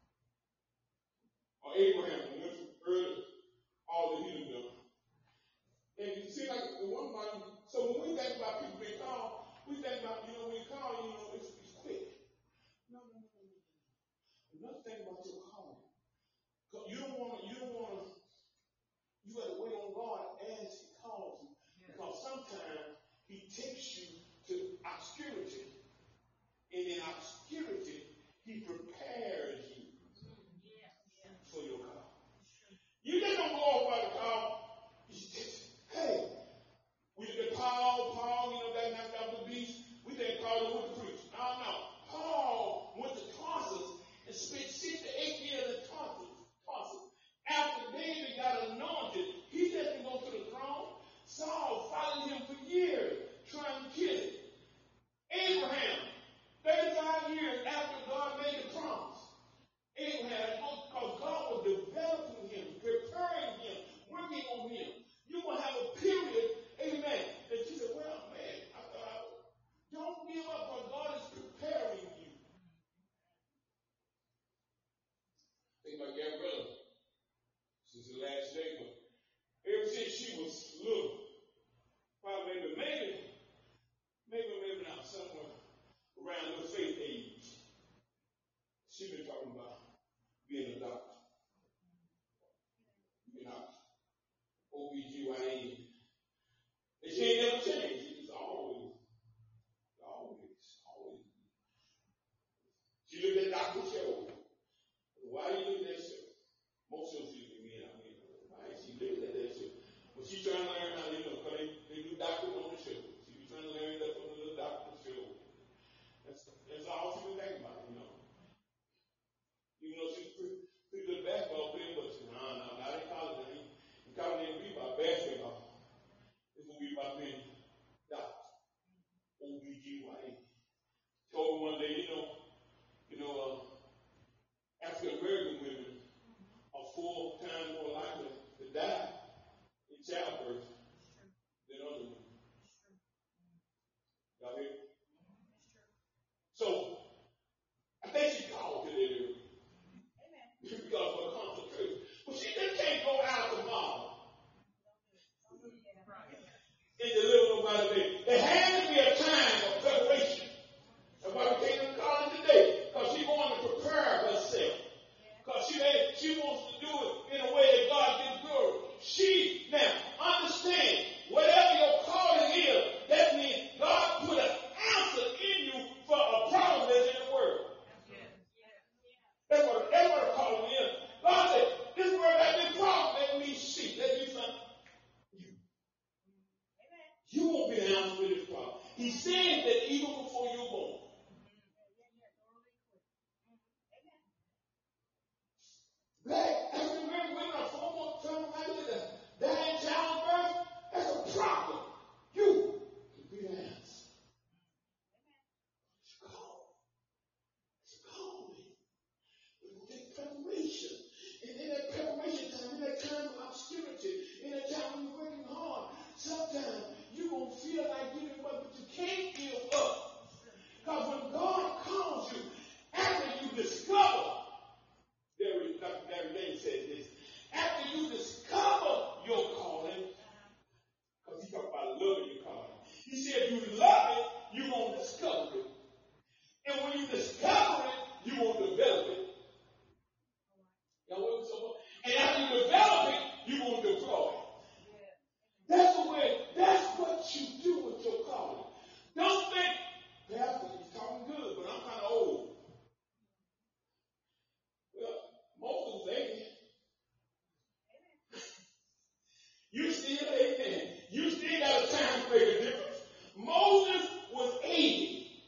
Or Abraham went from early, all that he had done. And you see, like the one body, so when we think about people being called, we think about, you know, when you call, you know, it's, it's quick. No, no, no, no, no. Another thing about your calling. You don't want to, you don't want to, you got to wait on God as he calls you. Yeah. Because sometimes he takes you to obscurity. And in obscurity, he prepares you yeah. Yeah. for your call. You just don't go off by the call. You just, hey, we look at Paul, Paul, you know, that knocked out the beast. We think Paul went to preach. No, no. Paul went to Tarsus and spent six to eight years in Tarsus. Tarsus. After David got anointed, he didn't go to the throne. Saul followed him for years, trying to kill him. Abraham, thirty-five years after God made the promise. Abraham, because God was developing him, preparing him, working on him. You're going to have a period, amen, that you say, well, man, I thought I would. Don't give up, because God is preparing you. Think about Gabriella. Since the last day, but ever since she was little, probably maybe, maybe, maybe, maybe not, somewhere around her faith age, she's been talking about being a doctor. You know, O B G Y N. And she ain't never changed. She was always, always, always. She looked at Doctor Show. Why are you looking at that show? Most of them see me, I mean, why is she looking at that show? Well, she's trying to learn how, you know, because they, they do doctors on the show. She was trying to learn that from the little doctor show. That's, that's all she was thinking about, you know. Even though she's pretty, pretty good basketball player, but she, no, no, not in college. In college, it ain't be about basketball. It's going to be about being doctor. O B G Y N. Told me one day, you know, you know, uh, African American women are four times more likely to die in childbirth than other women. Y'all hear? So, I think she called to that area. Because of her concentration. But she just can't go out tomorrow and deliver nobody there. There has to be a time of preparation. That's why we can't even call it today. Because she's going to prepare herself. Because she, she wants to do it in a way that God gets glory. She, now, understand, whatever your calling is, that means God put an answer in you for a problem that's in the world. That's what, that's what a calling is. God said, this word has been problem. Let me see. Let me find you. You won't be the answer to this problem. He said that even before you were born. Black African American women are four more times likely to die in childbirth. That's a problem. You can be the answer. It's a call. It's a calling. It will take preparation. And in that preparation time, in that time of obscurity, in that time when you're working hard, sometimes you're going to feel like giving up, but you can't give up. Because when God calls you, after you discover, Doctor Gary Day said this, after you discover your calling, because he talked about loving your calling, he said if you love it, you're going to discover it. And when you discover it, you're going to develop it. Y'all with me so far? And after you develop it, you're going to deploy it. That's the way, that's what you do with your calling. Don't think, Pastor, he's talking good, but I'm kind of old. Well, most of us ain't. You still, amen. You still got a time to make a difference. Moses was eighty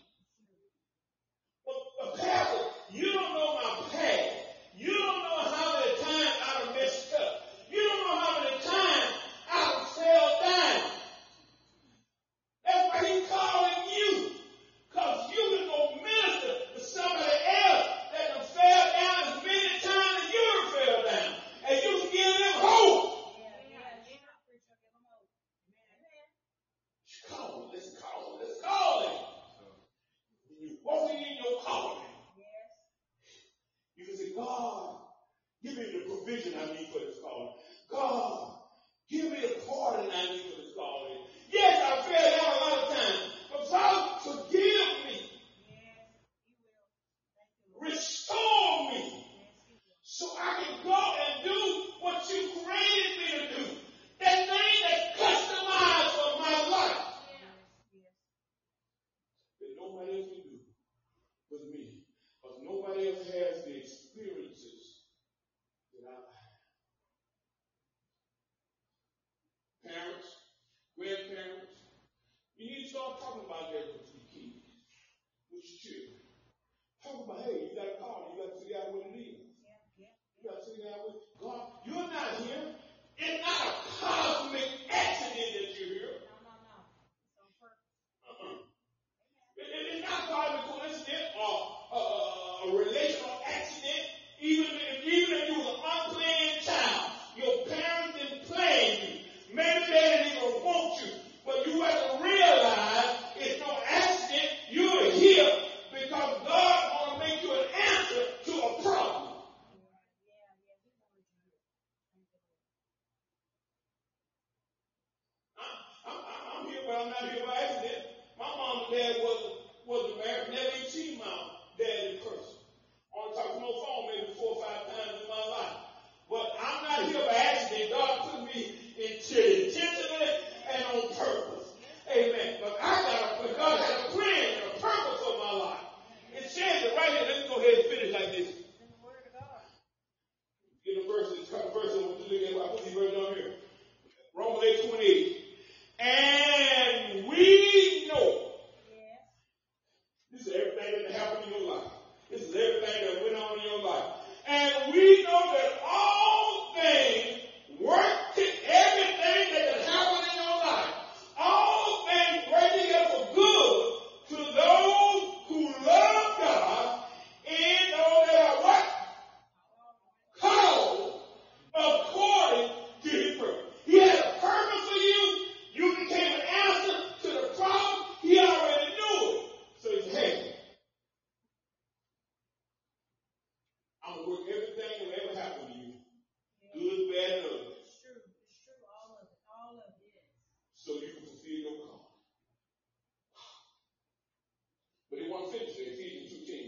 start talking about that with your kids, with your children. Talk about, hey, you got a car, you got to figure out what it is. You got to figure out what God, you're not here. It's not a cosmic accident that you're here. No, no, no. It's on purpose. Uh-uh. It, it, it's not a cosmic coincidence or uh, a relational accident. Even if, even if you was an unplanned child, your parents didn't plan you. Maybe they didn't even want you. But you have to realize it's no accident. You're here because God want to make you an answer to a problem. I'm, I'm, I'm here, but I'm not here by accident. My mom and dad wasn't, wasn't married. Never even seen my dad in person. Only talked on the phone maybe four or five times in my life. But I'm not here by accident. God put me into intentionally and on purpose. Amen. But I got a, but God had a plan and a purpose for my life. It says it right here. Let's go ahead and finish like this. In the Word of God. Get the verse, this couple verses. I want to look at. I put these verses on here. Romans eight twenty-eight. And we know. Yes. This is everything that happened in your life. This is everything that went on in your life. And we know that all things work to everything that can happen in your life. All things work together for good to those who love God and those that are what? Called according to his purpose. He had a purpose for you. You became an answer to the problem. He already knew it. So he said, hey, I'm going to work everything that will ever happen to you. Yes. Good, bad, and ugly. It's true. It's true. All of it. All of it is. So you can fulfill your call. But he won't finish it. Ephesians two ten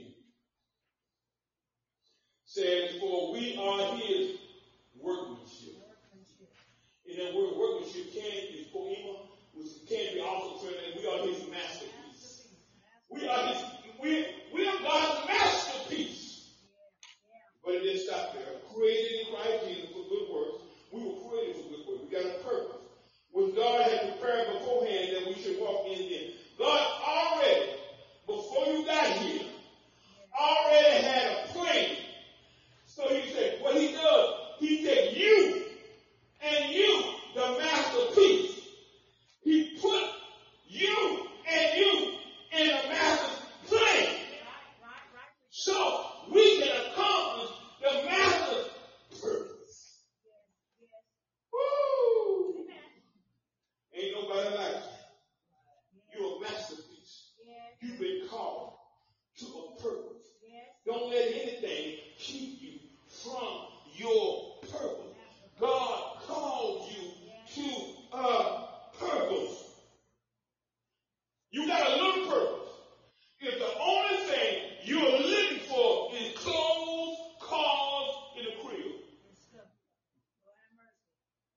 says, for we are his workmanship. Workmanship. And that word workmanship can is poema, which can be also translated, we are his masterpiece. We are his, we, we are God's masterpiece. Yeah. Yeah. But it didn't stop there. Created in Christ Jesus for good works. We were created for good works. We got a purpose, which God had prepared beforehand that we should walk in them. God already, before you got here, already had a plan. So he said, what he does, he said, you and you, the masterpiece. He put you and you in a master's plan. Right, right, right. So we can accomplish the master's purpose. Yes, yes. Woo! Amen. Ain't nobody like you. You're a masterpiece. Yes, You've been called to a purpose. yes. Don't let anything keep you from your purpose. God called you to a purpose. You got a little purpose. If the only thing you're living for is clothes, cars, and a crib. It's good. Lord have mercy.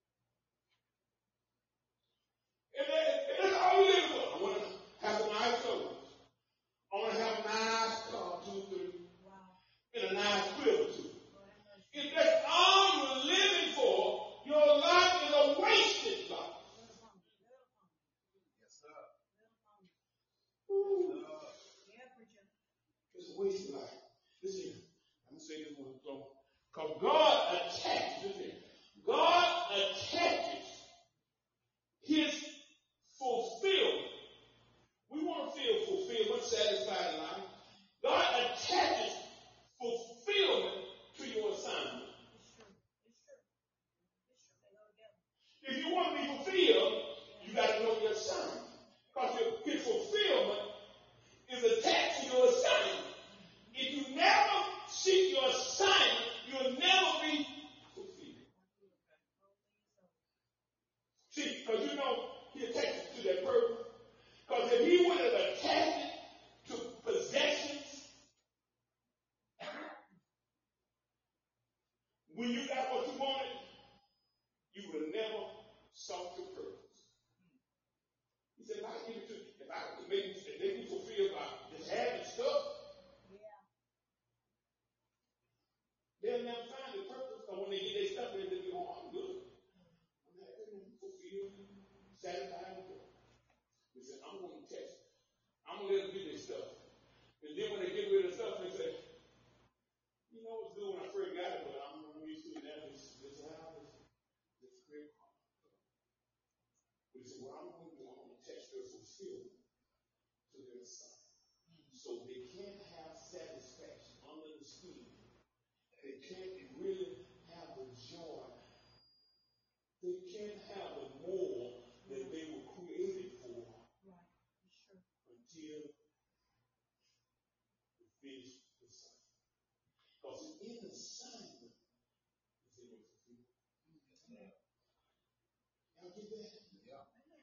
And, that, and that's all you're living for. I want to have some nice clothes. I want to have a nice car, two, three, Wow. and a nice crib, too. Lord have mercy. If that's all you're living for, your life is a wasted life. Little pony. Little pony. Yes, sir. Little pony. Ooh, Yeah, preacher. it's a wasted life. Listen, I'm going to say this one. Because God attaches, listen, God attaches his fulfillment. We want to feel fulfillment, satisfied in life. God attaches fulfillment to your assignment. It's true. It's true. It's true. They go together. If you want to be fulfilled, you got to know your assignment. Because his fulfillment is attached to your assignment. If you never seek your assignment, you'll never be fulfilled. See, because you know he attaches to that purpose. Because if he would have attached it to possessions, when you got what you wanted, you would have never sought your purpose. He said, if I give it to you, if I could make you, if they be fulfilled by just having stuff, Yeah. they'll never find the purpose. Because when they get their stuff, they'll be, oh, I'm good. I'm happy, I'm fulfilled, satisfied. He said, I'm going to test I'm going to let them get their stuff. And then when they get rid of the stuff, they say, you know what's good when I first got it, but I'm used to it now. This, this house, this great car. But he said, well, I'm going to do, I'm going to test their fulfillment to their son. So they can't have satisfaction under the scheme. They can't really have the joy. They can't have the more that they were created for. Right. Sure. Until they finish the son. Because it's in the assignment is in your fulfillment. Yeah. Y'all get that? Yeah.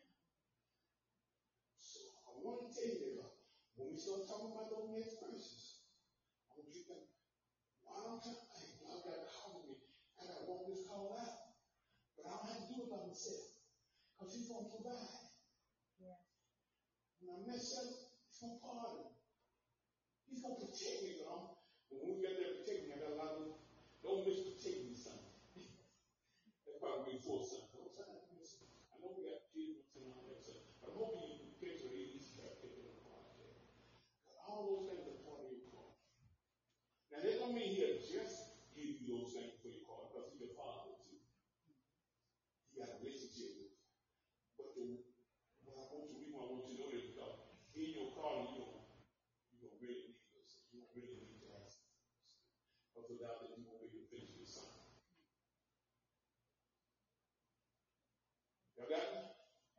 So I want to tell you that when we start talking about those next verses, I want you to think, why don't I, hey, God got to call me. I got to walk this call out. But I don't have to do it by myself. Because he's going to provide. Yeah. When I mess up, he's going to pardon. He's going to protect me. But, I'm, but when we get there protecting me, I got a lot of, don't miss protecting me, son. That's probably before son. Don't say I miss. I know we got kids and all that stuff. But I'm hoping you can picture these start taking a part there. All those things are part of your call. Now, that don't mean he'll just give you those things for your call, because he's your father, too. He got a relationship with you. But the, what I want you, we want you to know is because in your calling, you don't, you don't really need this. You don't really need to ask. Because without that, you won't be able to finish your son. Y'all got it?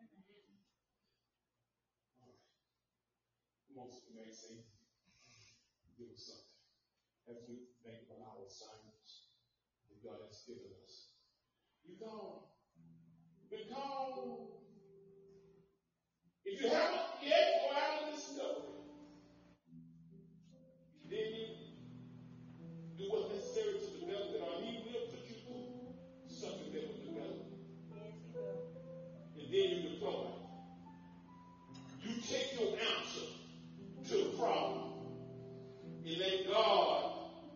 All right. Come on, Sister Maxine. Give us something. As we think about our assignments that God has given us. You gone. Been called. If you haven't yet, go out and discover it. Then you do what's necessary to develop it, or he will put you through something that will develop it. Yes, he will. And then you deploy it. You take your answer to the problem and let God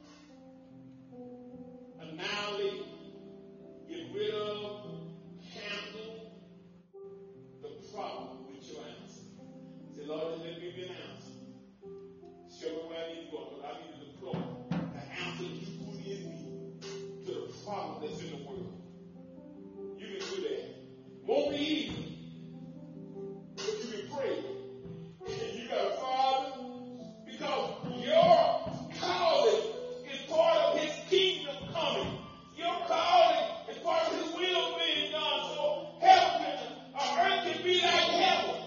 annihilate, get rid of, handle the problem with your answer. Say, Lord, just let me be an answer. Show me where I need to go, because I need to deploy the answer that you put in me to the problem that's in the world. You can do that. Won't be easy, but you can pray. And you got a Father, because your calling is part of his kingdom coming. Your calling is part of his will being done. So heaven, or earth can be like heaven.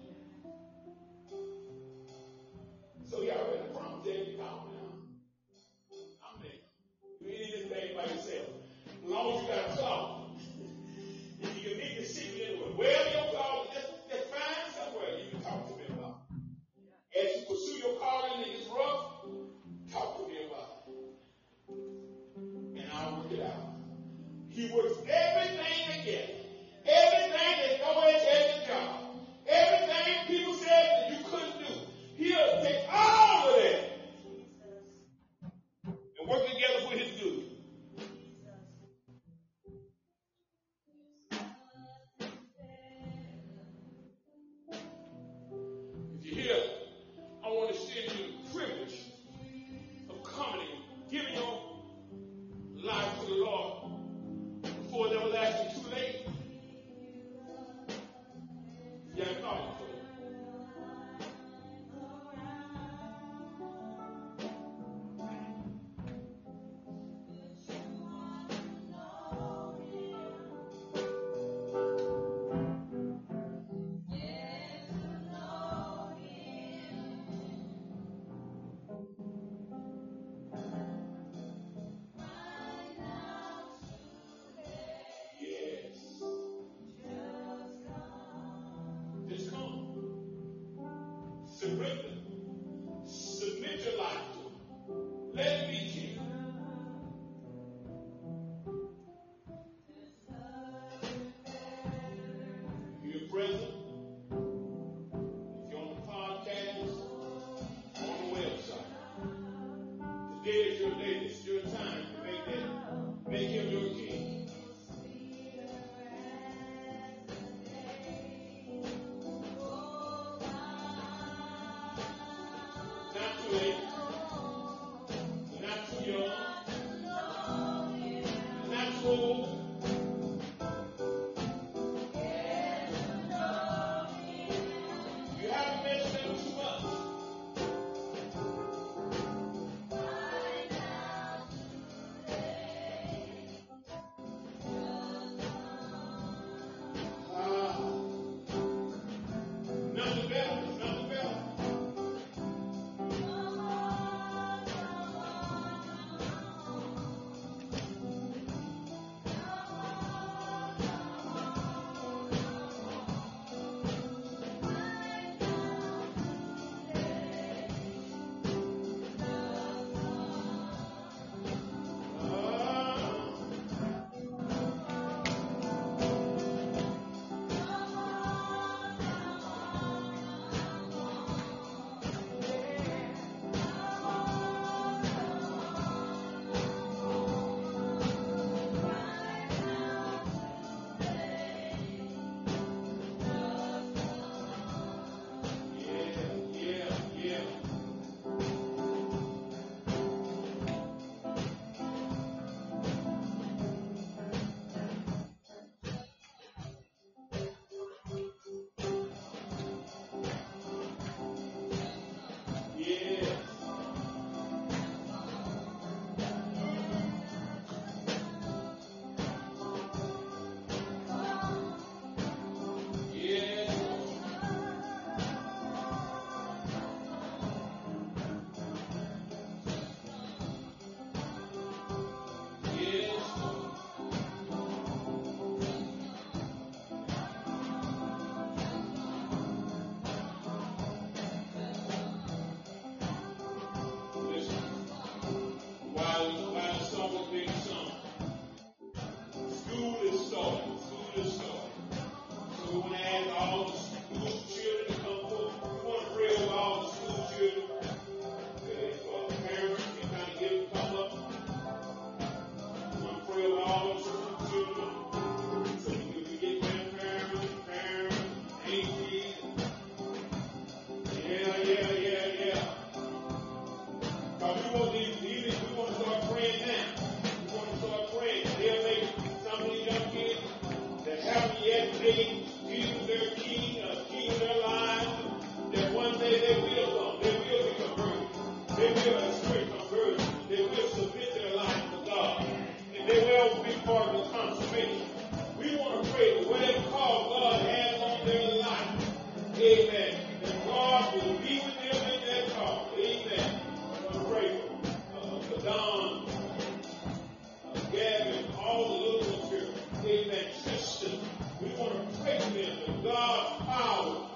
So y'all ready to promise that you calm down. I'm there. You ain't in this thing by yourself. As long as you got a closet. If you can make the secret anywhere, wherever your closet, just, just find somewhere you can talk to me about. As you pursue your calling and it's rough, talk to me about it. And I'll work it out. He works everything together. Everything that's going to take the job. Everything people said that you couldn't do. He'll take all of that and work together for his good. If you're here, I want to send you the privilege of coming and giving your life to the Lord before it's everlasting too late. You haven't thought for it. Surrender. Submit your life to him. Let it be king. You're present. If you're on the podcast, on the website. Today is your day. This is your time to make that, make him your king. God's power